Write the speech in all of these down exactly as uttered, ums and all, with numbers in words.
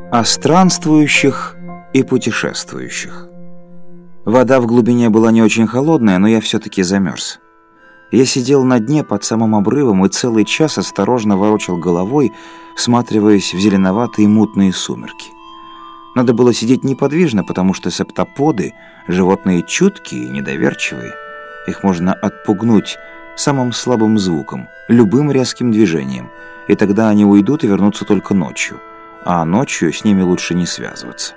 О странствующих и путешествующих. Вода в глубине была не очень холодная, но я все-таки замерз. Я сидел на дне под самым обрывом и целый час осторожно ворочал головой, всматриваясь в зеленоватые мутные сумерки. Надо было сидеть неподвижно, потому что септоподы — животные чуткие и недоверчивые. Их можно отпугнуть самым слабым звуком, любым резким движением, и тогда они уйдут и вернутся только ночью, а ночью с ними лучше не связываться.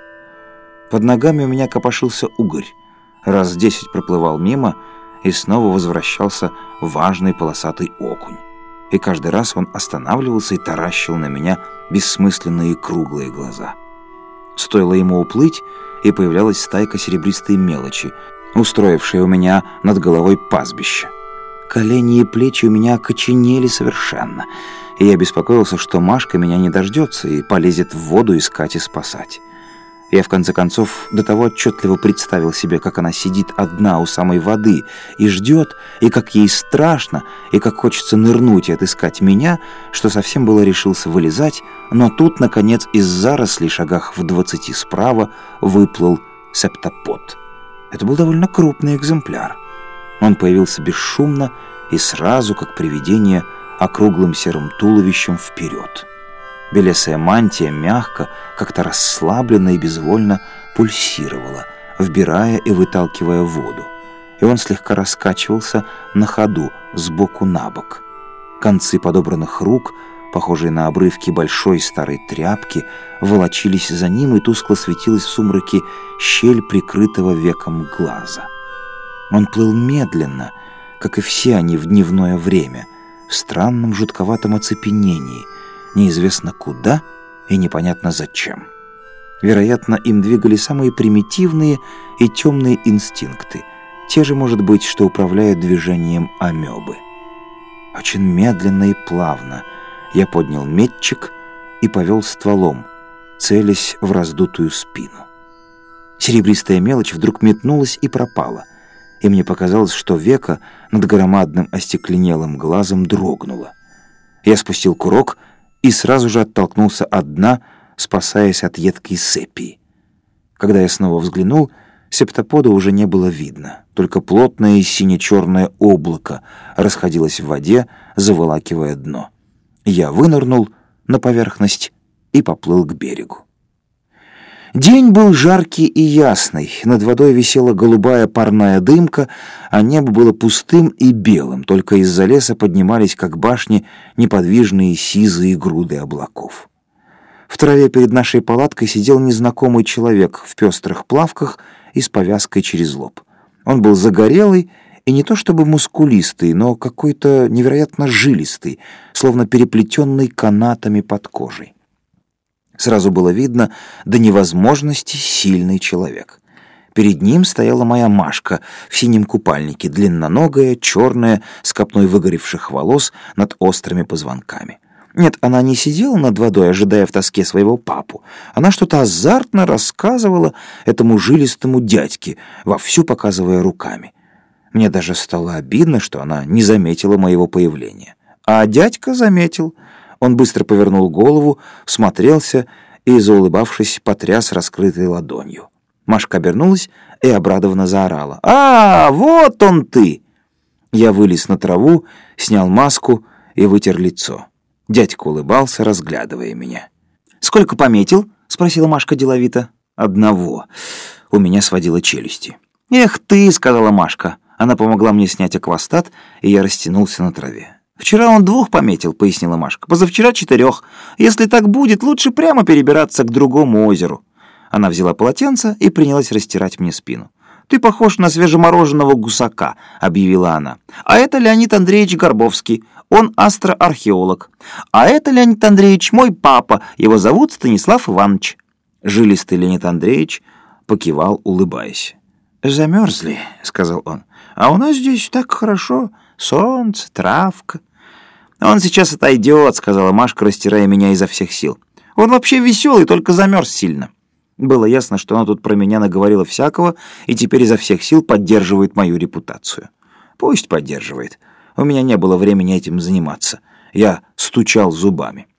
Под ногами у меня копошился угорь, раз десять проплывал мимо, и снова возвращался важный полосатый окунь. И каждый раз он останавливался и таращил на меня бессмысленные круглые глаза. Стоило ему уплыть, и появлялась стайка серебристой мелочи, устроившая у меня над головой пастбище. Колени и плечи у меня окоченели совершенно, и я беспокоился, что Машка меня не дождется и полезет в воду искать и спасать. Я, в конце концов, до того отчетливо представил себе, как она сидит одна у самой воды и ждет, и как ей страшно, и как хочется нырнуть и отыскать меня, что совсем было решился вылезать, но тут, наконец, из зарослей шагах в двадцати справа выплыл септопод. Это был довольно крупный экземпляр. Он появился бесшумно и сразу, как привидение, округлым серым туловищем вперед. Белесая мантия мягко, как-то расслабленно и безвольно пульсировала, вбирая и выталкивая воду. И он слегка раскачивался на ходу, сбоку на бок. Концы подобранных рук, похожие на обрывки большой старой тряпки, волочились за ним, и тускло светилась в сумраке щель прикрытого веком глаза. Он плыл медленно, как и все они в дневное время, в странном жутковатом оцепенении, неизвестно куда и непонятно зачем. Вероятно, им двигали самые примитивные и темные инстинкты, те же, может быть, что управляют движением амебы. Очень медленно и плавно я поднял метчик и повел стволом, целясь в раздутую спину. Серебристая мелочь вдруг метнулась и пропала, и мне показалось, что веко над громадным остекленелым глазом дрогнуло. Я спустил курок и сразу же оттолкнулся от дна, спасаясь от едкой сепии. Когда я снова взглянул, септопода уже не было видно, только плотное сине-черное облако расходилось в воде, заволакивая дно. Я вынырнул на поверхность и поплыл к берегу. День был жаркий и ясный, над водой висела голубая парная дымка, а небо было пустым и белым, только из-за леса поднимались, как башни, неподвижные сизые груды облаков. В траве перед нашей палаткой сидел незнакомый человек в пестрых плавках и с повязкой через лоб. Он был загорелый и не то чтобы мускулистый, но какой-то невероятно жилистый, словно переплетенный канатами под кожей. Сразу было видно до невозможности сильный человек. Перед ним стояла моя Машка в синем купальнике, длинноногая, черная, с копной выгоревших волос над острыми позвонками. Нет, она не сидела над водой, ожидая в тоске своего папу. Она что-то азартно рассказывала этому жилистому дядьке, вовсю показывая руками. Мне даже стало обидно, что она не заметила моего появления. А дядька заметил. Он быстро повернул голову, всмотрелся и, заулыбавшись, потряс раскрытой ладонью. Машка обернулась и обрадованно заорала: «А, вот он ты!» Я вылез на траву, снял маску и вытер лицо. Дядька улыбался, разглядывая меня. «Сколько пометил?» — спросила Машка деловито. «Одного». У меня сводило челюсти. «Эх ты!» — сказала Машка. Она помогла мне снять аквастат, и я растянулся на траве. «Вчера он двух пометил», — пояснила Машка. «Позавчера четырех. Если так будет, лучше прямо перебираться к другому озеру». Она взяла полотенце и принялась растирать мне спину. «Ты похож на свежемороженого гусака», — объявила она. «А это Леонид Андреевич Горбовский. Он астроархеолог. А это, Леонид Андреевич, мой папа. Его зовут Станислав Иванович». Жилистый Леонид Андреевич покивал, улыбаясь. «Замерзли», — сказал он. «А у нас здесь так хорошо. Солнце, травка». «Он сейчас отойдет», — сказала Машка, растирая меня изо всех сил. «Он вообще веселый, только замерз сильно». Было ясно, что она тут про меня наговорила всякого и теперь изо всех сил поддерживает мою репутацию. Пусть поддерживает. У меня не было времени этим заниматься. Я стучал зубами.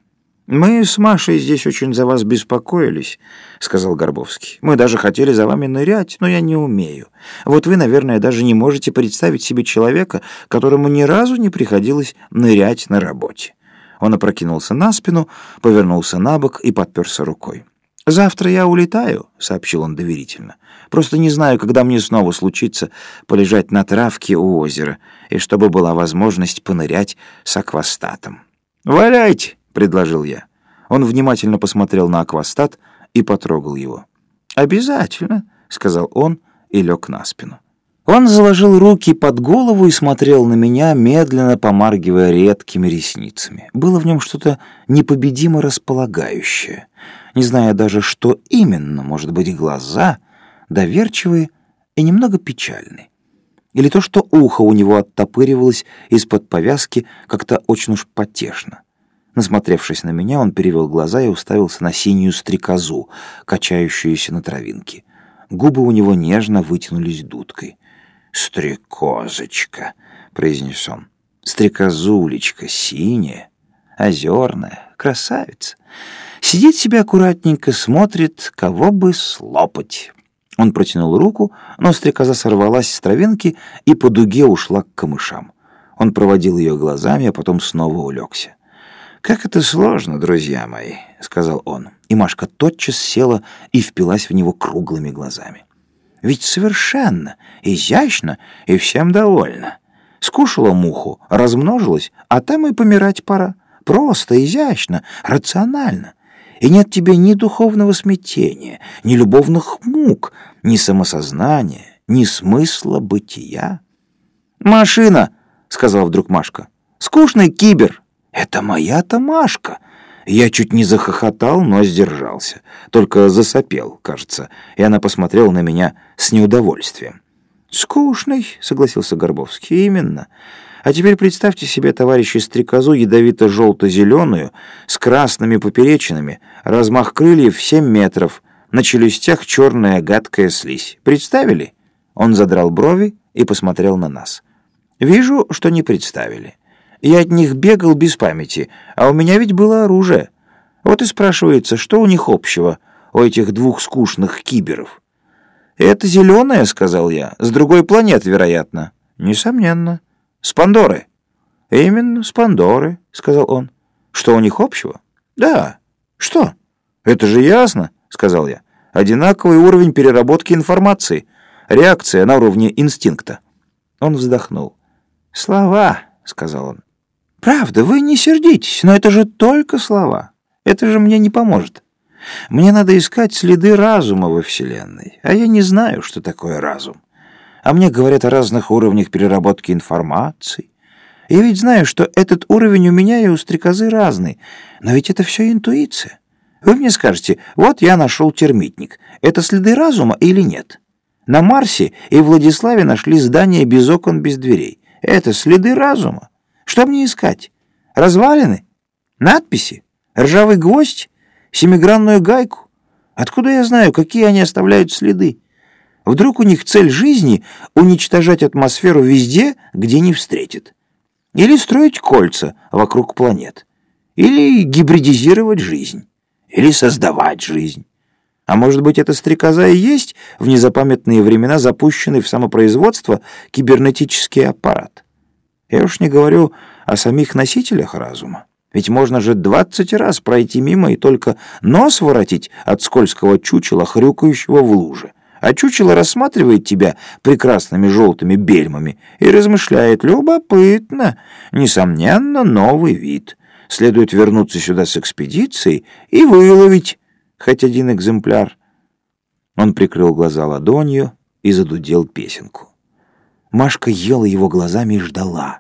«Мы с Машей здесь очень за вас беспокоились», — сказал Горбовский. «Мы даже хотели за вами нырять, но я не умею. Вот вы, наверное, даже не можете представить себе человека, которому ни разу не приходилось нырять на работе». Он опрокинулся на спину, повернулся на бок и подперся рукой. «Завтра я улетаю», — сообщил он доверительно. «Просто не знаю, когда мне снова случится полежать на травке у озера, и чтобы была возможность понырять с аквастатом». «Валяйте», — предложил я. Он внимательно посмотрел на аквастат и потрогал его. «Обязательно», — сказал он и лег на спину. Он заложил руки под голову и смотрел на меня, медленно помаргивая редкими ресницами. Было в нем что-то непобедимо располагающее. Не зная даже, что именно, может быть, глаза, доверчивые и немного печальные. Или то, что ухо у него оттопыривалось из-под повязки как-то очень уж потешно. Насмотревшись на меня, он перевел глаза и уставился на синюю стрекозу, качающуюся на травинке. Губы у него нежно вытянулись дудкой. «Стрекозочка», — произнес он. «Стрекозулечка синяя, озерная, красавица. Сидит себе аккуратненько, смотрит, кого бы слопать». Он протянул руку, но стрекоза сорвалась с травинки и по дуге ушла к камышам. Он проводил ее глазами, а потом снова улегся. «Как это сложно, друзья мои», — сказал он. И Машка тотчас села и впилась в него круглыми глазами. «Ведь совершенно изящно и всем довольна. Скушала муху, размножилась, а там и помирать пора. Просто, изящно, рационально. И нет тебе ни духовного смятения, ни любовных мук, ни самосознания, ни смысла бытия». «Машина», — сказала вдруг Машка. «Скучный кибер». «Это моя-то Машка». Я чуть не захохотал, но сдержался. Только засопел, кажется, и она посмотрела на меня с неудовольствием. «Скучный», — согласился Горбовский, — «именно. А теперь представьте себе, товарищи, стрекозу ядовито-желто-зеленую, с красными поперечинами, размах крыльев семь метров, на челюстях черная гадкая слизь. Представили?» Он задрал брови и посмотрел на нас. «Вижу, что не представили. Я от них бегал без памяти, а у меня ведь было оружие. Вот и спрашивается, что у них общего, у этих двух скучных киберов?» «Это зеленая», — сказал я, — «с другой планеты, вероятно». «Несомненно. С Пандоры». «Именно, с Пандоры», — сказал он. «Что у них общего?» «Да». «Что?» «Это же ясно», — сказал я. «Одинаковый уровень переработки информации, реакция на уровне инстинкта». Он вздохнул. «Слова», — сказал он. «Правда, вы не сердитесь, но это же только слова. Это же мне не поможет. Мне надо искать следы разума во Вселенной, а я не знаю, что такое разум. А мне говорят о разных уровнях переработки информации. Я ведь знаю, что этот уровень у меня и у стрекозы разный, но ведь это все интуиция. Вы мне скажете, вот я нашел термитник. Это следы разума или нет? На Марсе и Владиславе нашли здания без окон, без дверей. Это следы разума. Что мне искать? Развалины? Надписи? Ржавый гвоздь? Семигранную гайку? Откуда я знаю, какие они оставляют следы? Вдруг у них цель жизни — уничтожать атмосферу везде, где не встретит? Или строить кольца вокруг планет? Или гибридизировать жизнь? Или создавать жизнь? А может быть, эта стрекоза и есть в незапамятные времена запущенный в самопроизводство кибернетический аппарат? Я уж не говорю о самих носителях разума. Ведь можно же двадцать раз пройти мимо и только нос воротить от скользкого чучела, хрюкающего в луже. А чучело рассматривает тебя прекрасными желтыми бельмами и размышляет: любопытно, несомненно, новый вид. Следует вернуться сюда с экспедицией и выловить хоть один экземпляр. Он прикрыл глаза ладонью и задудел песенку. Машка ела его глазами и ждала.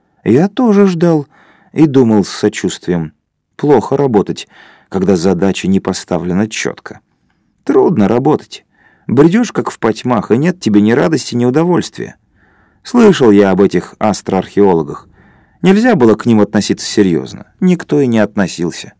Я тоже ждал и думал с сочувствием. Плохо работать, когда задача не поставлена четко. Трудно работать. Бредешь, как в потьмах, и нет тебе ни радости, ни удовольствия. Слышал я об этих астроархеологах. Нельзя было к ним относиться серьезно. Никто и не относился.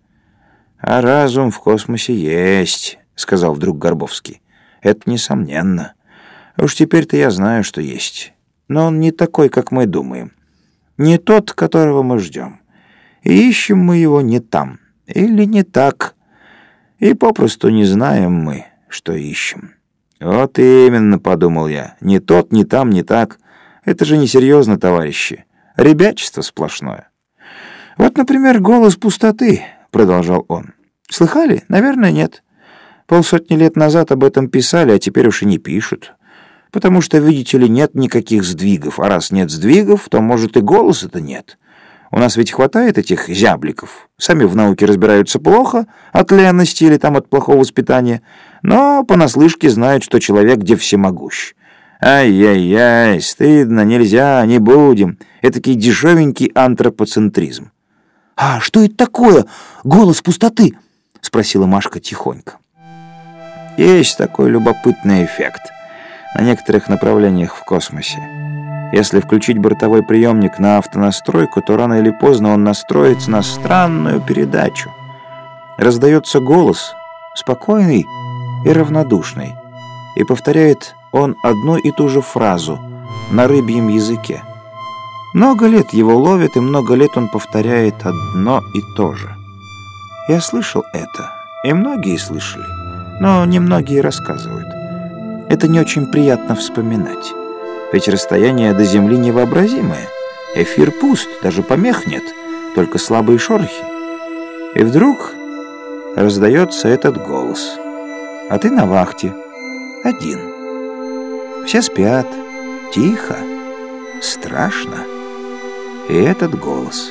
«А разум в космосе есть», — сказал вдруг Горбовский. «Это несомненно. Уж теперь-то я знаю, что есть. Но он не такой, как мы думаем. Не тот, которого мы ждем. И ищем мы его не там. Или не так. И попросту не знаем мы, что ищем. Вот именно, подумал я. Ни тот, ни там, ни так. Это же несерьезно, товарищи. Ребячество сплошное. Вот, например, голос пустоты, продолжал он. Слыхали? Наверное, нет. Полсотни лет назад об этом писали, а теперь уж и не пишут. Потому что, видите ли, нет никаких сдвигов. А раз нет сдвигов, то, может, и голоса-то нет. У нас ведь хватает этих зябликов. Сами в науке разбираются плохо, от ленности или там от плохого воспитания, но понаслышке знают, что человек где всемогущ. Ай-яй-яй, стыдно, нельзя, не будем. Этакий дешевенький антропоцентризм. «А что это такое? Голос пустоты?» — спросила Машка тихонько. Есть такой любопытный эффект на некоторых направлениях в космосе. Если включить бортовой приемник на автонастройку, то рано или поздно он настроится на странную передачу. Раздается голос, спокойный и равнодушный, и повторяет он одну и ту же фразу на рыбьем языке. Много лет его ловят, и много лет он повторяет одно и то же. Я слышал это, и многие слышали, но немногие рассказывают. Это не очень приятно вспоминать. Ведь расстояние до Земли невообразимое. Эфир пуст, даже помех нет, только слабые шорохи. И вдруг раздается этот голос. А ты на вахте, один. Все спят, тихо, страшно. И этот голос.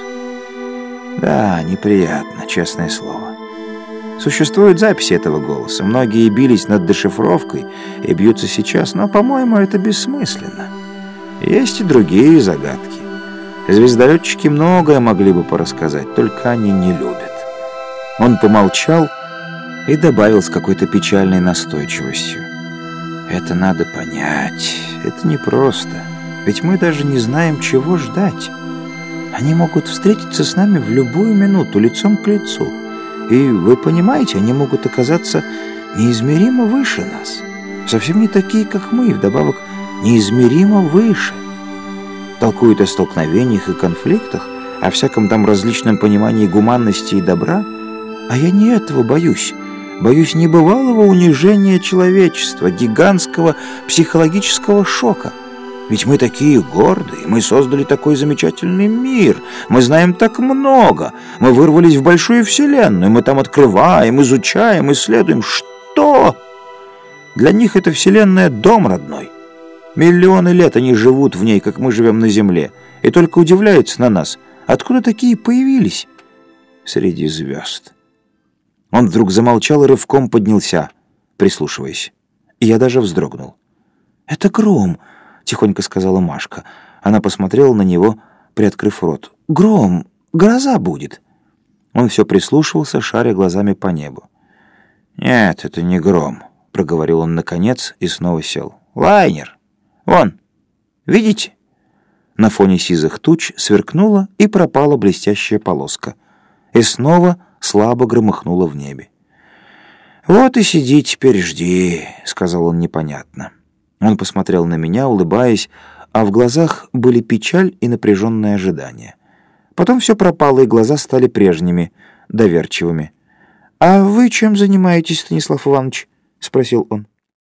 Да, неприятно, честное слово. Существуют записи этого голоса. Многие бились над дешифровкой и бьются сейчас, но, по-моему, это бессмысленно. Есть и другие загадки. Звездолетчики многое могли бы порассказать, только они не любят. Он помолчал и добавил с какой-то печальной настойчивостью. Это надо понять. Это непросто. Ведь мы даже не знаем, чего ждать. Они могут встретиться с нами в любую минуту, лицом к лицу. И, вы понимаете, они могут оказаться неизмеримо выше нас. Совсем не такие, как мы, и вдобавок неизмеримо выше. Толкуют о столкновениях и конфликтах, о всяком там различном понимании гуманности и добра. А я не этого боюсь. Боюсь небывалого унижения человечества, гигантского психологического шока. Ведь мы такие гордые, мы создали такой замечательный мир, мы знаем так много, мы вырвались в большую вселенную, мы там открываем, изучаем, исследуем. Что? Для них эта вселенная дом родной. Миллионы лет они живут в ней, как мы живем на земле, и только удивляются на нас. Откуда такие появились? Среди звезд. Он вдруг замолчал и рывком поднялся, прислушиваясь. И я даже вздрогнул. «Это гром», — тихонько сказала Машка. Она посмотрела на него, приоткрыв рот. «Гром! Гроза будет!» Он все прислушивался, шаря глазами по небу. «Нет, это не гром», — проговорил он наконец и снова сел. «Лайнер! Вон! Видите?» На фоне сизых туч сверкнула и пропала блестящая полоска. И снова слабо громыхнуло в небе. «Вот и сиди теперь, жди», — сказал он непонятно. Он посмотрел на меня, улыбаясь, а в глазах были печаль и напряженное ожидание. Потом все пропало, и глаза стали прежними, доверчивыми. «А вы чем занимаетесь, Станислав Иванович?» — спросил он.